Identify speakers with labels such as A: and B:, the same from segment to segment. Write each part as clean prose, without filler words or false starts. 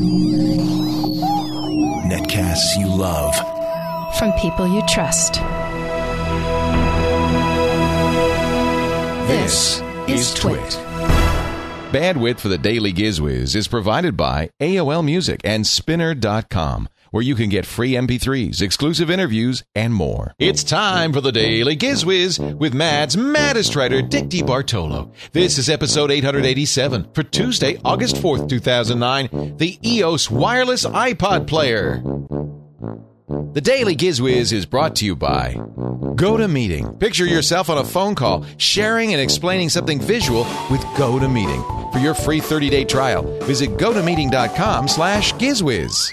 A: Netcasts you love.
B: From people you trust.
C: This is Twit. Bandwidth for the Daily Gizwiz is provided by AOL Music and Spinner.com, where you can get free MP3s, exclusive interviews, and more. It's time for the Daily Gizwiz with Mad's maddest writer, Dick DeBartolo. This is episode 887 for Tuesday, August 4th, 2009, the EOS wireless iPod player. The Daily Gizwiz is brought to you by GoToMeeting. Picture yourself on a phone call, sharing and explaining something visual with GoToMeeting. For your free 30-day trial, visit gotomeeting.com/Gizwiz.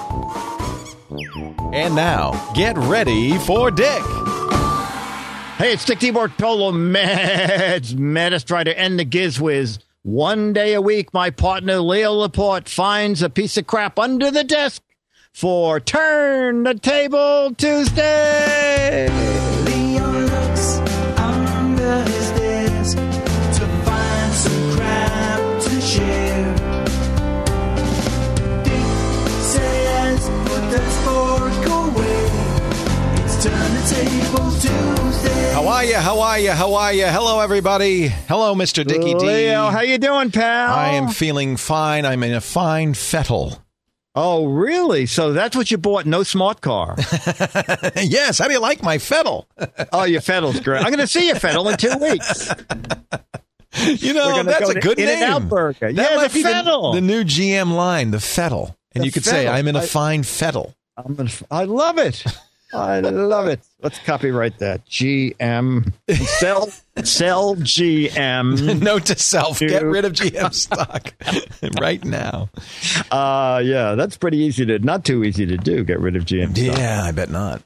C: And now, get ready for Dick.
D: Hey, it's Dick DeBartolo, Mad's maddest writer, and the Gizwiz. One day a week, my partner Leo Laporte finds a piece of crap under the desk for Turn the Table Tuesday.
E: Leo looks under his desk to find some crap to share. Dick says, put that fork away. It's Turn the Table Tuesday.
C: How are you? How are you? How are you? Hello, everybody. Hello, Mr. Dickie D.
D: Leo, how you doing, pal?
C: I am feeling fine. I'm in a fine fettle.
D: Oh, really? So that's what you bought? No smart car?
C: Yes. How do you like my fettle?
D: Oh, your fettle's great. I'm going to see your fettle in 2 weeks.
C: You know, that's a good name.
D: In-N-Out Burger.
C: That
D: Yeah,
C: might
D: the
C: be
D: fettle.
C: the new GM line, the fettle. And
D: The
C: you could say,
D: fettle.
C: I'm in a fine fettle.
D: I love it. I love it. Let's copyright that. GM. Sell GM.
C: Note to self, get rid of GM stock right now.
D: Yeah, that's pretty easy not too easy to do, get rid of GM stock.
C: Yeah, I bet not.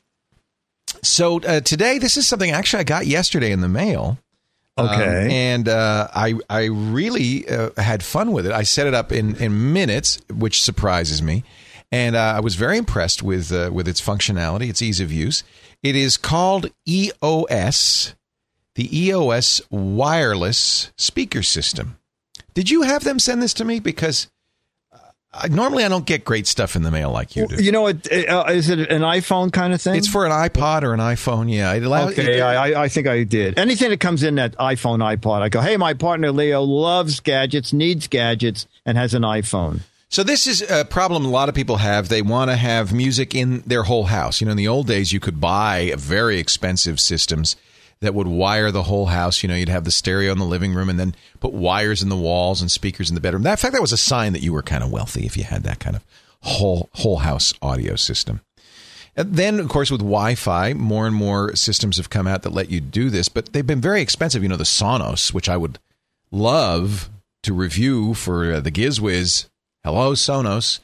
C: So today, this is something actually I got yesterday in the mail.
D: Okay.
C: And I really had fun with it. I set it up in minutes, which surprises me. And I was very impressed with its functionality, its ease of use. It is called EOS, the EOS wireless speaker system. Did you have them send this to me? Because normally I don't get great stuff in the mail like you do.
D: You know, is it an iPhone kind of thing?
C: It's for an iPod or an iPhone, yeah.
D: I think I did. Anything that comes in that iPhone, iPod, I go, hey, my partner Leo loves gadgets, needs gadgets, and has an iPhone.
C: So this is a problem a lot of people have. They want to have music in their whole house. You know, in the old days, you could buy very expensive systems that would wire the whole house. You know, you'd have the stereo in the living room and then put wires in the walls and speakers in the bedroom. In fact, that was a sign that you were kind of wealthy if you had that kind of whole house audio system. And then, of course, with Wi-Fi, more and more systems have come out that let you do this, but they've been very expensive. You know, the Sonos, which I would love to review for the Gizwiz. Hello, Sonos.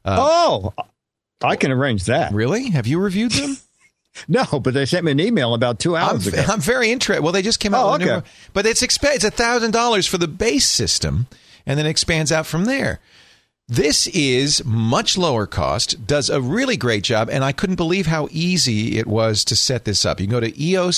D: I can arrange that.
C: Really? Have you reviewed them?
D: No, but they sent me an email about 2 hours ago.
C: I'm very interested. Well, they just came out with a new one. But it's $1,000 for the base system, and then it expands out from there. This is much lower cost, does a really great job, and I couldn't believe how easy it was to set this up. You can go to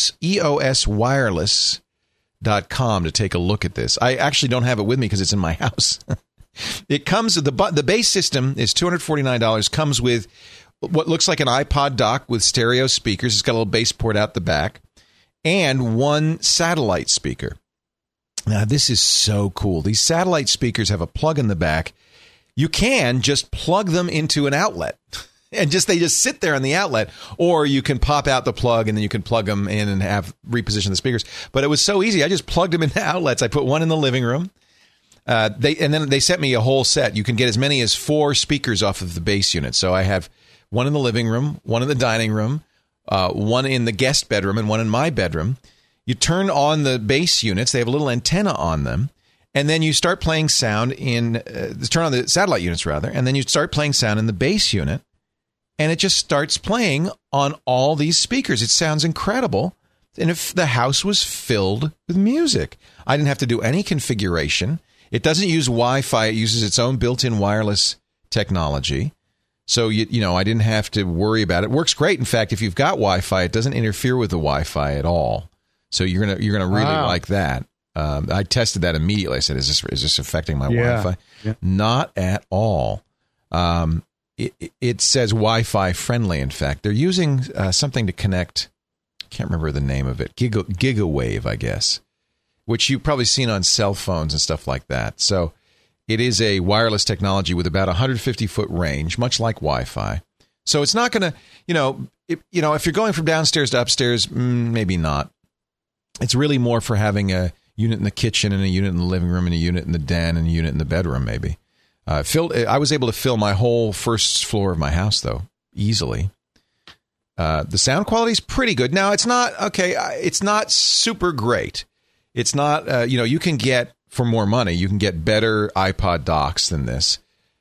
C: EOSwireless.com to take a look at this. I actually don't have it with me because it's in my house. It comes, the base system is $249, comes with what looks like an iPod dock with stereo speakers. It's got a little bass port out the back and one satellite speaker. Now, this is so cool. These satellite speakers have a plug in the back. You can just plug them into an outlet and they just sit there on the outlet, or you can pop out the plug and then you can plug them in and have reposition the speakers. But it was so easy. I just plugged them into outlets. I put one in the living room. Then they sent me a whole set. You can get as many as 4 speakers off of the base unit. So I have one in the living room, one in the dining room, one in the guest bedroom, and one in my bedroom. You turn on the base units. They have a little antenna on them. And then you start playing sound turn on the satellite units, rather. And then you start playing sound in the base unit. And it just starts playing on all these speakers. It sounds incredible. And if the house was filled with music, I didn't have to do any configuration. It doesn't use Wi-Fi. It uses its own built-in wireless technology. So, you know, I didn't have to worry about it. It works great. In fact, if you've got Wi-Fi, it doesn't interfere with the Wi-Fi at all. So you're gonna really like that. I tested that immediately. I said, is this affecting my Wi-Fi? Yeah. Not at all. It says Wi-Fi friendly. In fact, they're using something to connect. Can't remember the name of it. Gigawave, I guess, which you've probably seen on cell phones and stuff like that. So it is a wireless technology with about 150-foot range, much like Wi-Fi. So it's not going to, if you're going from downstairs to upstairs, maybe not. It's really more for having a unit in the kitchen and a unit in the living room and a unit in the den and a unit in the bedroom, maybe. I was able to fill my whole first floor of my house, though, easily. The sound quality is pretty good. Now, it's not, it's not super great. It's not, you can get, for more money, you can get better iPod docks than this.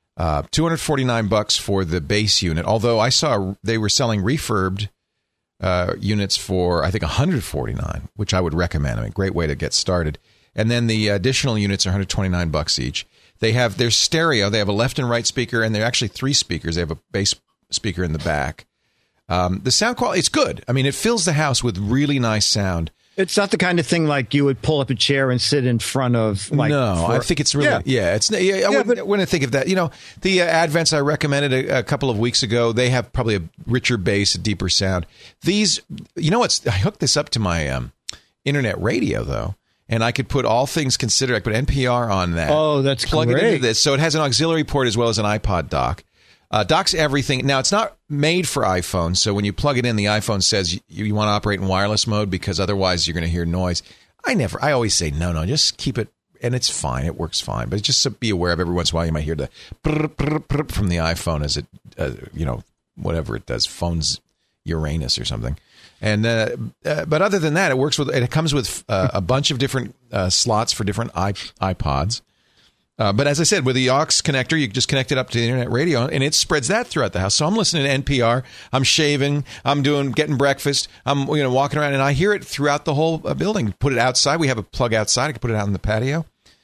C: $249 for the base unit, although I saw they were selling refurbed units for, I think, $149, which I would recommend. I mean, great way to get started. And then the additional units are $129 each. They're stereo. They have a left and right speaker, and they're actually 3 speakers. They have a bass speaker in the back. The sound quality, it's good. I mean, it fills the house with really nice sound. It's
D: not the kind of thing like you would pull up a chair and sit in front of.
C: I think it's really, I wouldn't think of that. The Advents I recommended a couple of weeks ago, they have probably a richer bass, a deeper sound. These, I hooked this up to my internet radio, though, and I could put All Things Considered. I put NPR on that.
D: Oh, that's
C: plug
D: great.
C: it into this. So it has an auxiliary port as well as an iPod dock. Docks everything. Now, it's not made for iPhone, so when you plug it in, the iPhone says you want to operate in wireless mode because otherwise you're going to hear noise. I always say, no, just keep it, and it's fine. It works fine. But just be aware of every once in a while you might hear the brr, brr, brr from the iPhone as it, whatever it does, phones Uranus or something. And but other than that, it comes with a bunch of different slots for different iPods. But as I said, with the aux connector, you just connect it up to the internet radio, and it spreads that throughout the house. So I'm listening to NPR. I'm shaving. I'm getting breakfast. I'm walking around, and I hear it throughout the whole building. Put it outside. We have a plug outside. I can put it out in the patio.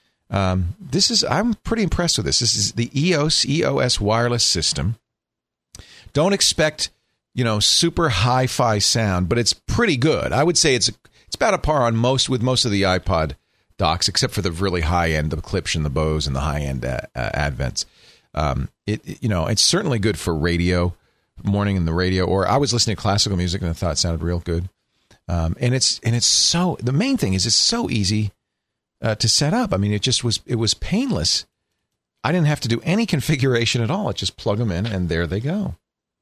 C: I'm pretty impressed with this. This is the EOS wireless system. Don't expect super hi-fi sound, but it's pretty good. I would say it's about a par on with most of the iPod docks, except for the really high end, the Klipsch and the Bose and the high end Advents. It's certainly good for radio, morning in the radio. Or I was listening to classical music and I thought it sounded real good. And it's so, the main thing is it's so easy to set up. I mean, it was painless. I didn't have to do any configuration at all. I just plug them in and there they go.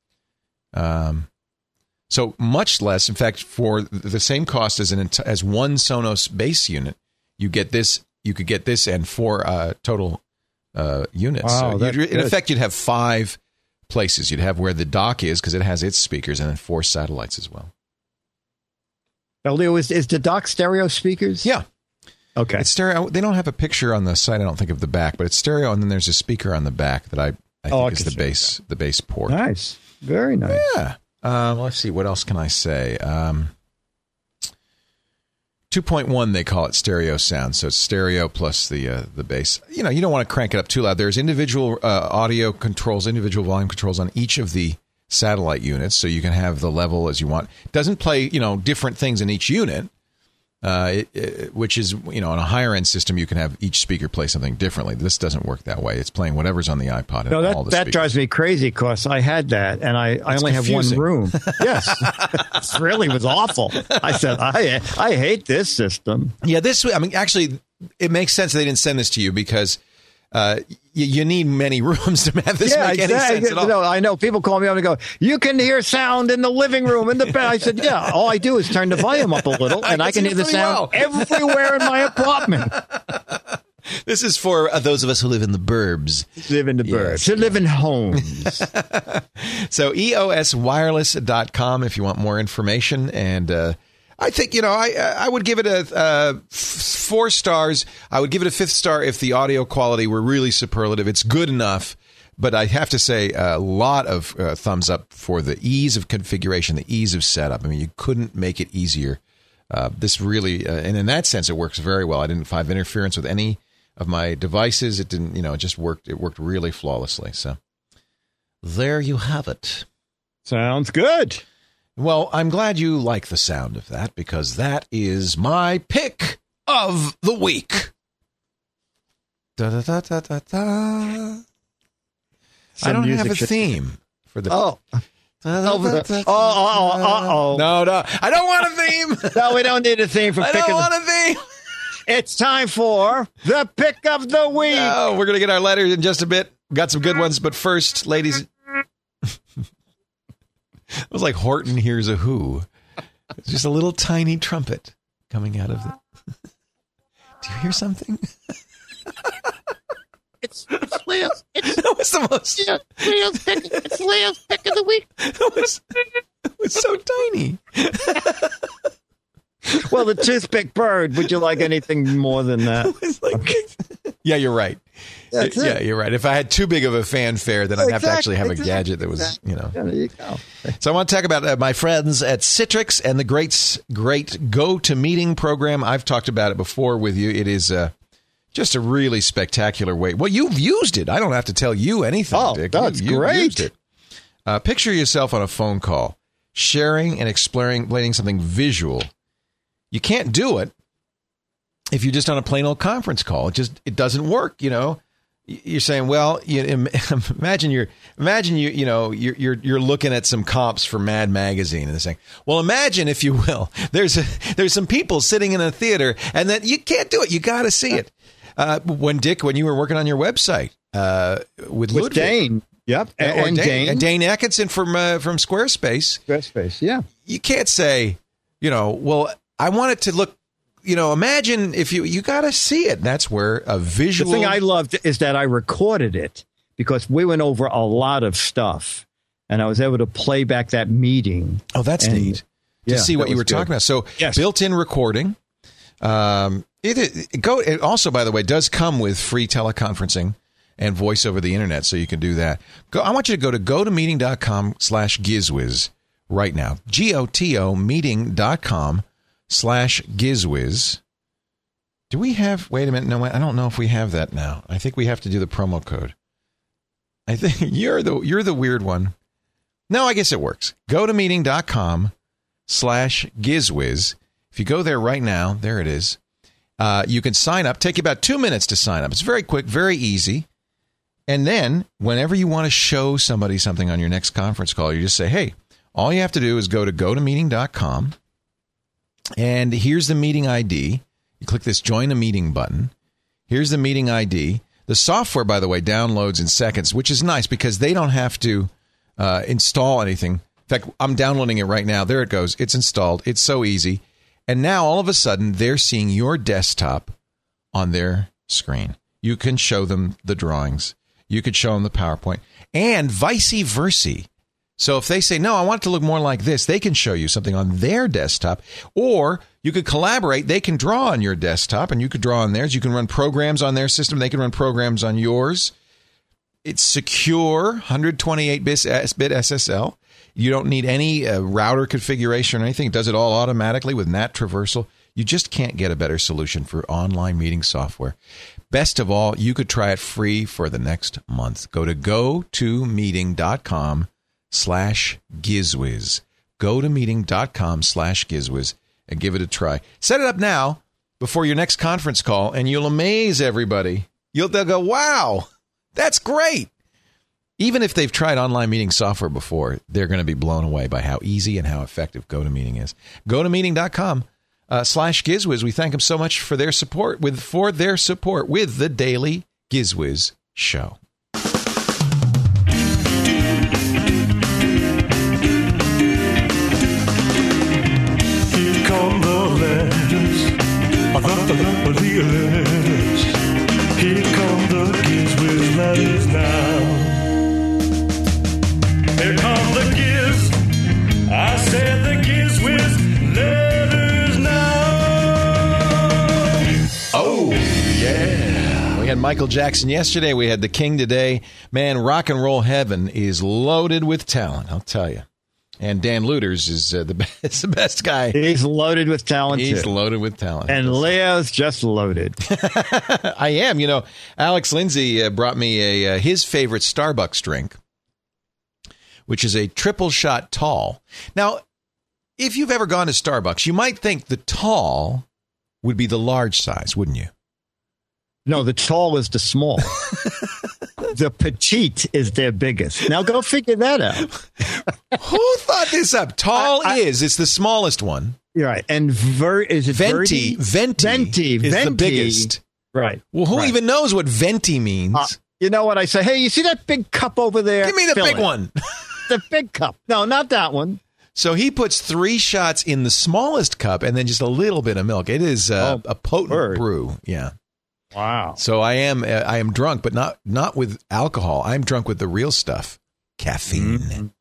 C: So much less, in fact, for the same cost as one Sonos bass unit. You could get this and 4 total units.
D: Wow,
C: so in effect, you'd have 5 places. You'd have where the dock is because it has its speakers, and then 4 satellites as well.
D: Now, Leo, is the dock stereo speakers?
C: Yeah.
D: Okay.
C: It's stereo. They don't have a picture on the site, I don't think, of the back, but it's stereo, and then there's a speaker on the back that I think is the bass port.
D: Nice. Very nice.
C: Yeah. Let's see. What else can I say? 2.1, they call it stereo sound. So it's stereo plus the bass. You don't want to crank it up too loud. There's individual audio controls, individual volume controls on each of the satellite units, so you can have the level as you want. It doesn't play, different things in each unit, which is, on a higher end system, you can have each speaker play something differently. This doesn't work that way. It's playing whatever's on the iPod. And all the
D: that
C: speakers.
D: drives me crazy because I had that and I only
C: confusing.
D: have one room. Yes, it really was awful. I said, I hate this system.
C: Yeah, actually, it makes sense they didn't send this to you because you need many rooms to have this make any sense at all.
D: No, I know. People call me up and go, you can hear sound in the living room, in the bed. I said, yeah, all I do is turn the volume up a little, and I can hear the sound everywhere in my apartment.
C: This is for those of us who live in the burbs.
D: Live in the burbs. To live in homes.
C: So EOSwireless.com if you want more information. And I think, I would give it a 4 stars. I would give it a 5th star if the audio quality were really superlative. It's good enough, but I have to say a lot of thumbs up for the ease of configuration, the ease of setup. I mean, you couldn't make it easier. This really, and in that sense, it works very well. I didn't find interference with any of my devices. It didn't, it just worked. It worked really flawlessly. So there you have it.
D: Sounds good.
C: Well, I'm glad you like the sound of that because that is my pick of the week. Da, da, da, da, da, da. I don't have a
D: should-
C: theme for the.
D: Oh.
C: No, I don't want a theme.
D: No, we don't need a theme for
C: I
D: picking.
C: don't want a theme.
D: It's time for the pick of the week.
C: Oh, we're going to get our letters in just a bit. Got some good ones, but first, ladies. It was like Horton Hears a Who. It's just a little tiny trumpet coming out of the. Do you hear something?
D: It's Leo's.
C: That was the most.
D: It's Leo's pick of the week.
C: It was so tiny.
D: Well, the toothpick bird. Would you like anything more than that?
C: It's like, yeah, you're right.
D: That's it.
C: Yeah, you're right. If I had too big of a fanfare, then I'd have to actually have a gadget that was,
D: Yeah, there you go.
C: So I want to talk about my friends at Citrix and the great GoToMeeting program. I've talked about it before with you. It is just a really spectacular way. Well, you've used it. I don't have to tell you anything,
D: Oh,
C: Dick.
D: that's
C: You've
D: great.
C: used it. Picture yourself on a phone call, sharing and explaining something visual. You can't do it if you're just on a plain old conference call. It doesn't work. You know, you're saying, well, imagine you're looking at some comps for Mad Magazine and they're saying, well, imagine, if you will, there's some people sitting in a theater and that you can't do it. You got to see it. When you were working on your website with Ludwig.
D: Dane. Yep. And Dane.
C: And Dane Atkinson from Squarespace.
D: Squarespace, yeah.
C: You can't say, well, I want it to look, imagine if you got to see it. That's where a visual.
D: The thing I loved is that I recorded it because we went over a lot of stuff and I was able to play back that meeting.
C: Oh, that's neat to see what you were talking about. So
D: yes. Built-in
C: recording. It also, by the way, does come with free teleconferencing and voice over the internet, so you can do that. I want you to go to gotomeeting.com/gizwiz right now. GOTOmeeting.com/gizwiz. Do we have? Wait a minute. No, I don't know if we have that now. I think we have to do the promo code. I think you're the weird one. No, I guess it works. GoToMeeting.com/gizwiz. If you go there right now, there it is. You can sign up. Take you about 2 minutes to sign up. It's very quick, very easy. And then whenever you want to show somebody something on your next conference call, you just say, hey, all you have to do is go to gotomeeting.com. And here's the meeting ID. You click this Join a Meeting button. Here's the meeting ID. The software, by the way, downloads in seconds, which is nice because they don't have to install anything. In fact, I'm downloading it right now. There it goes. It's installed. It's so easy. And now, all of a sudden, they're seeing your desktop on their screen. You can show them the drawings. You could show them the PowerPoint. And vice versa. So if they say, no, I want it to look more like this, they can show you something on their desktop. Or you could collaborate. They can draw on your desktop, and you could draw on theirs. You can run programs on their system. They can run programs on yours. It's secure, 128-bit SSL. You don't need any router configuration or anything. It does it all automatically with NAT traversal. You just can't get a better solution for online meeting software. Best of all, you could try it free for the next month. Go to gotomeeting.com/gizwiz. Gotomeeting.com/gizwiz and give it a try. Set it up now before your next conference call, and you'll amaze everybody. They'll go, wow, that's great. Even if they've tried online meeting software before, they're going to be blown away by how easy and how effective GoToMeeting is. GoToMeeting.com/gizwiz. We thank them so much for their support with the Daily Gizwiz Show.
F: Here come the letters, the letters. Here come the Gizwiz letters now. Here come the Giz. I said the Gizwiz letters now.
C: Oh, yeah. We had Michael Jackson yesterday. We had the King today. Man, rock and roll heaven is loaded with talent, I'll tell you. And Dan Luters is the best guy.
D: He's loaded with talent,
C: He's
D: too.
C: loaded with talent.
D: And Leo's just loaded.
C: I am. Alex Lindsay brought me his favorite Starbucks drink, which is a triple shot tall. Now, if you've ever gone to Starbucks, you might think the tall would be the large size, wouldn't you?
D: No, the tall is the small. the petite is their biggest. Now go figure that out.
C: Who thought this up? Tall it's the smallest one.
D: You're right. And is it
C: Venti? Venti is the biggest.
D: Right.
C: Well, who even knows what venti means?
D: You know what I say? Hey, you see that big cup over there?
C: Give me the big one.
D: The big cup. No, not that one.
C: So he puts 3 shots in the smallest cup and then just a little bit of milk. It is a potent brew. Yeah.
D: Wow.
C: So I am drunk, but not with alcohol. I'm drunk with the real stuff. Caffeine.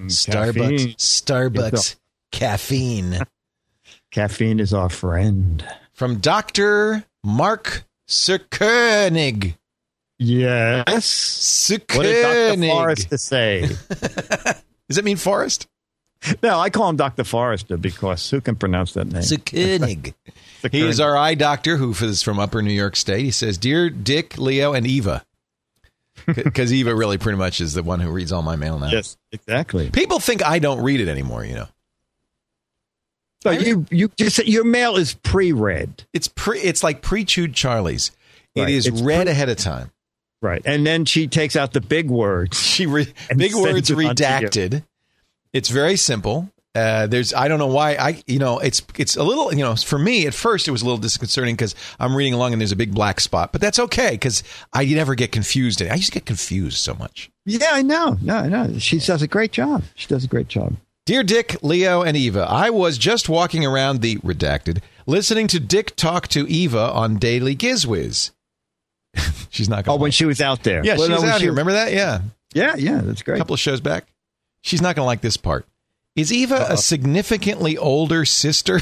C: Starbucks. Caffeine.
D: Caffeine is our friend.
C: From Dr. Mark Sirkoenig.
D: Yes.
C: Sirkoenig.
D: What did Dr. Forrester say?
C: Does it mean forest?
D: No, I call him Dr. Forrester because who can pronounce that name?
C: Sirkoenig. He is our eye doctor who is from Upper New York State. He says, "Dear Dick, Leo, and Eva." Because Eva really pretty much is the one who reads all my mail now.
D: Yes, exactly.
C: People think I don't read it anymore, you know.
D: So you just your mail is pre-read.
C: It's like pre-chewed Charlie's.
D: Right.
C: It is read ahead of time.
D: Right. And then she takes out the big words.
C: Big words redacted. It's very simple. I don't know why it's a little, for me at first it was a little disconcerting because I'm reading along and there's a big black spot, but that's okay because I never get confused. I used to get confused so much.
D: Yeah, I know. No. She does a great job.
C: Dear Dick, Leo, and Eva, I was just walking around the redacted, listening to Dick talk to Eva on Daily Gizwiz. She's not going to
D: when she was out there.
C: Yeah, she was out here. Remember that? Yeah.
D: Yeah, that's great.
C: A couple of shows back. She's not going to like this part. Is Eva a significantly older sister?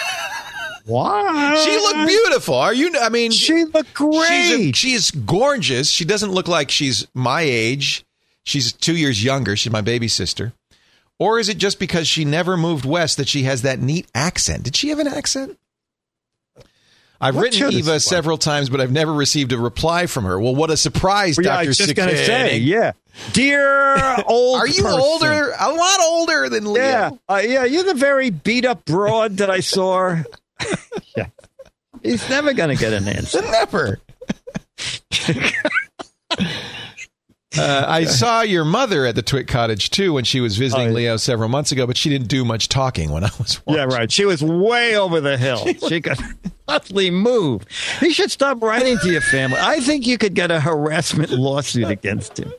D: What?
C: She looked beautiful.
D: She looked great.
C: She is gorgeous. She doesn't look like she's my age. She's 2 years younger. She's my baby sister. Or is it just because she never moved west that she has that neat accent? Did she have an accent? I've written Eva several times, but I've never received a reply from her. Well, what a surprise, Dr.
D: I was just going to say, dear old
C: Are you
D: person.
C: older? A lot older than Leo.
D: Yeah, you're the very beat-up broad that I saw. Yeah. He's never going to get an answer.
C: Never. I saw your mother at the Twit Cottage, too, when she was visiting Leo several months ago, but she didn't do much talking when I was watching.
D: Yeah, right. She was way over the hill. She could hardly move. He should stop writing to your family. I think you could get a harassment lawsuit against him.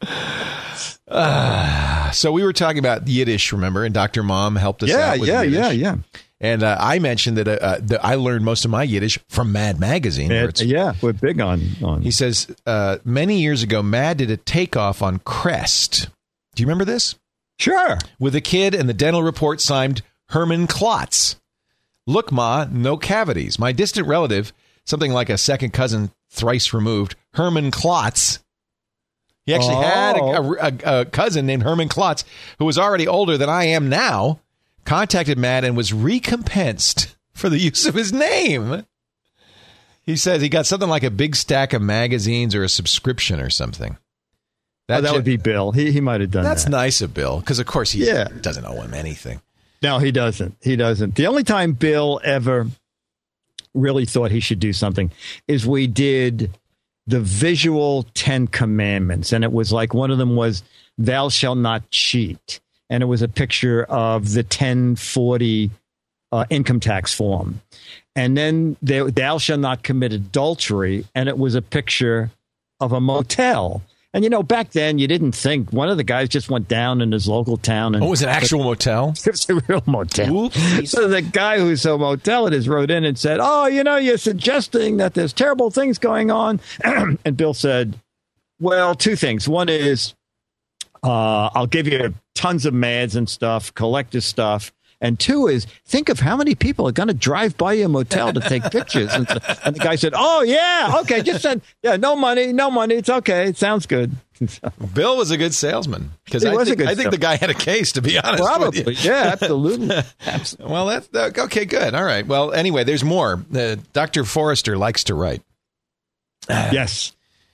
C: So we were talking about Yiddish, remember? And Dr. Mom helped us out with Yiddish.
D: Yeah.
C: And I mentioned that I learned most of my Yiddish from Mad Magazine.
D: We're big on.
C: He says, many years ago, Mad did a takeoff on Crest. Do you remember this?
D: Sure.
C: With a kid and the dental report signed Herman Klotz. Look, Ma, no cavities. My distant relative, something like a second cousin thrice removed, Herman Klotz. He actually had a cousin named Herman Klotz who was already older than I am now. Contacted Matt and was recompensed for the use of his name. He says he got something like a big stack of magazines or a subscription or something.
D: That would be Bill. He might have done that.
C: That's nice of Bill, because of course he doesn't owe him anything.
D: No, he doesn't. The only time Bill ever really thought he should do something is we did the visual 10 commandments. And it was like one of them was, thou shalt not cheat. And it was a picture of the 1040 income tax form. And then thou shalt not commit adultery. And it was a picture of a motel. And, back then you didn't think. One of the guys just went down in his local town. And
C: it was an actual motel?
D: It was a real motel.
C: Oops.
D: So the guy who saw motel it wrote in and said, you're suggesting that there's terrible things going on. And Bill said, well, 2 things. One is, I'll give you tons of mads and stuff, collect his stuff. And 2 is, think of how many people are going to drive by your motel to take pictures. And the guy said, okay, just said, no money. It's okay. It sounds good.
C: Bill was a good salesman. Because I think the guy had a case, to be honest.
D: Probably. Yeah, absolutely.
C: Well, that's okay, good. All right. Well, anyway, there's more. Dr. Forrester likes to write.
D: Yes.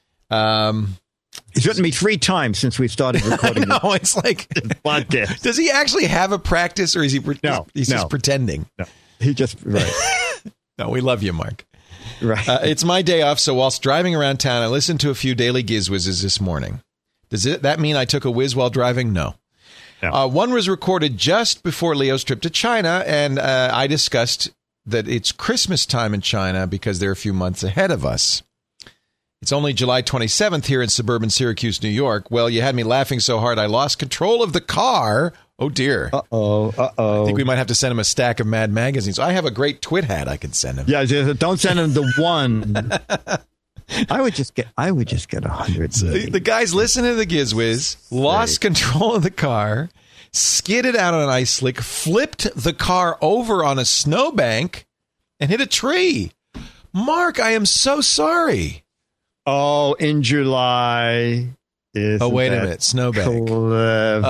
D: He's written me 3 times since we started recording.
C: No, it's like
D: podcast.
C: Does he actually have a practice, or is he? He's just pretending.
D: No, he just right.
C: No, we love you, Mark.
D: Right.
C: It's my day off, so whilst driving around town, I listened to a few Daily Gizwizzes this morning. Does that mean I took a whiz while driving? No.
D: No.
C: One was recorded just before Leo's trip to China, and I discussed that it's Christmas time in China because they're a few months ahead of us. It's only July 27th here in suburban Syracuse, New York. Well, you had me laughing so hard I lost control of the car. Oh, dear. I think we might have to send him a stack of Mad magazines. I have a great twit hat I can send him.
D: Yeah, don't send him the one. I would just get 100.
C: The guys listening to the Gizwiz, lost control of the car, skidded out on an ice slick, flipped the car over on a snowbank, and hit a tree. Mark, I am so sorry.
D: Oh, in July.
C: Oh, wait a minute. Snowbank.
D: Clever.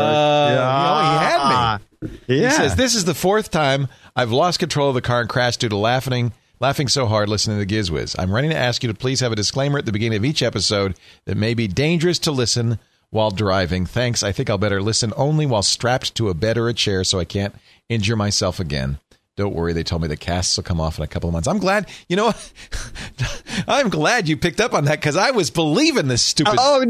C: He had me.
D: Yeah.
C: He says, this is the fourth time I've lost control of the car and crashed due to laughing so hard listening to the Gizwiz. I'm running to ask you to please have a disclaimer at the beginning of each episode that may be dangerous to listen while driving. Thanks. I think I'll better listen only while strapped to a bed or a chair so I can't injure myself again. Don't worry, they told me the casts will come off in a couple of months. I'm glad, I'm glad you picked up on that because I was believing this stupid. I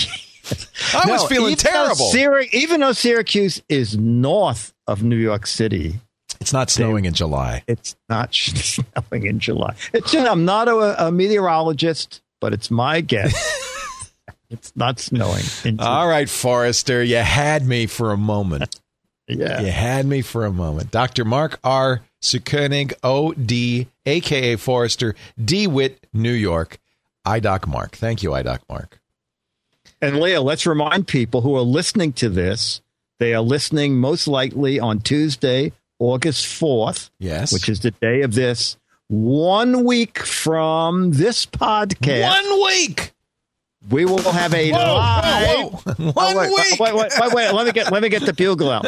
C: was feeling terrible.
D: Even though Syracuse is north of New York City.
C: It's not snowing in July.
D: It's not snowing in July. I'm not a meteorologist, but it's my guess. It's not snowing in July.
C: All right, Forrester, you had me for a moment.
D: Yeah.
C: You had me for a moment. Dr. Mark R. Sukoenig, O.D., a.k.a. Forrester, DeWitt, New York. iDoc Mark. Thank you, iDoc Mark.
D: And Leo, let's remind people who are listening to this, they are listening most likely on Tuesday, August 4th.
C: Yes.
D: Which is the day of this. 1 week from this podcast.
C: 1 week!
D: We will have a live.
C: Whoa. Wait.
D: Let me get the bugle out.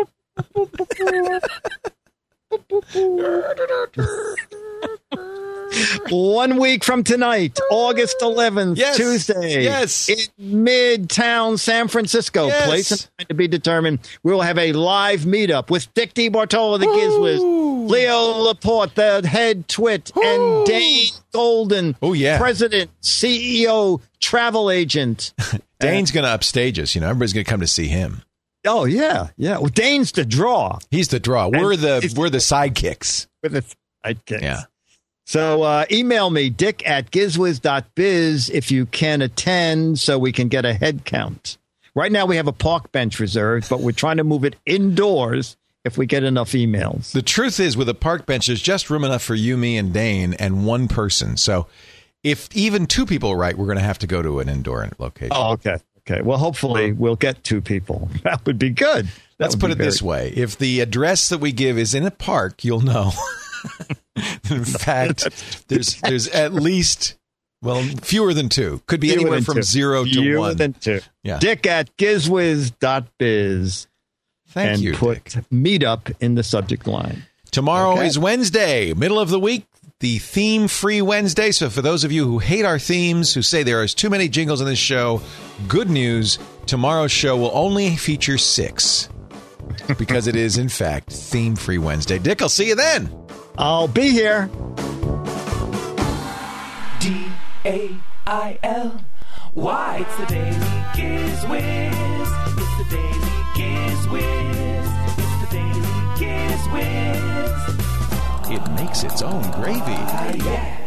D: 1 week from tonight, August 11th, Tuesday.
C: Yes.
D: In Midtown San Francisco.
C: Yes.
D: Place and time to be determined. We will have a live meetup with Dick DeBartolo, the Gizwiz, Leo Laporte, the head twit, and Dane Golden, president, CEO, travel agent.
C: Dane's going to upstage us. Everybody's going to come to see him.
D: Oh, yeah. Yeah. Well, Dane's the draw.
C: He's the draw. We're the sidekicks.
D: We're the sidekicks.
C: Yeah.
D: So email me, dick@gizwiz.biz, if you can attend so we can get a head count. Right now we have a park bench reserved, but we're trying to move it indoors if we get enough emails.
C: The truth is, with a park bench, there's just room enough for you, me, and Dane, and one person. So if even two people are right, we're going to have to go to an indoor location.
D: Oh, okay. Okay. Well, hopefully we'll get two people. That would be good.
C: Let's put it this way. If the address that we give is in a park, you'll know. In fact, there's at least, fewer than two. Could be anywhere from 0 to 1.
D: Fewer than 2.
C: Yeah.
D: Dick@gizwiz.biz.
C: Thank you,
D: put
C: Dick.
D: Meetup in the subject line.
C: Tomorrow is Wednesday, middle of the week, the theme-free Wednesday. So for those of you who hate our themes, who say there is too many jingles in this show, good news. Tomorrow's show will only feature 6 because it is, in fact, theme-free Wednesday. Dick, I'll see you then.
D: I'll be here.
E: DAIL. Why? It's the Daily Gizwiz. It's the Daily Gizwiz. It's the Daily Gizwiz.
C: It makes its own gravy.
E: Yeah.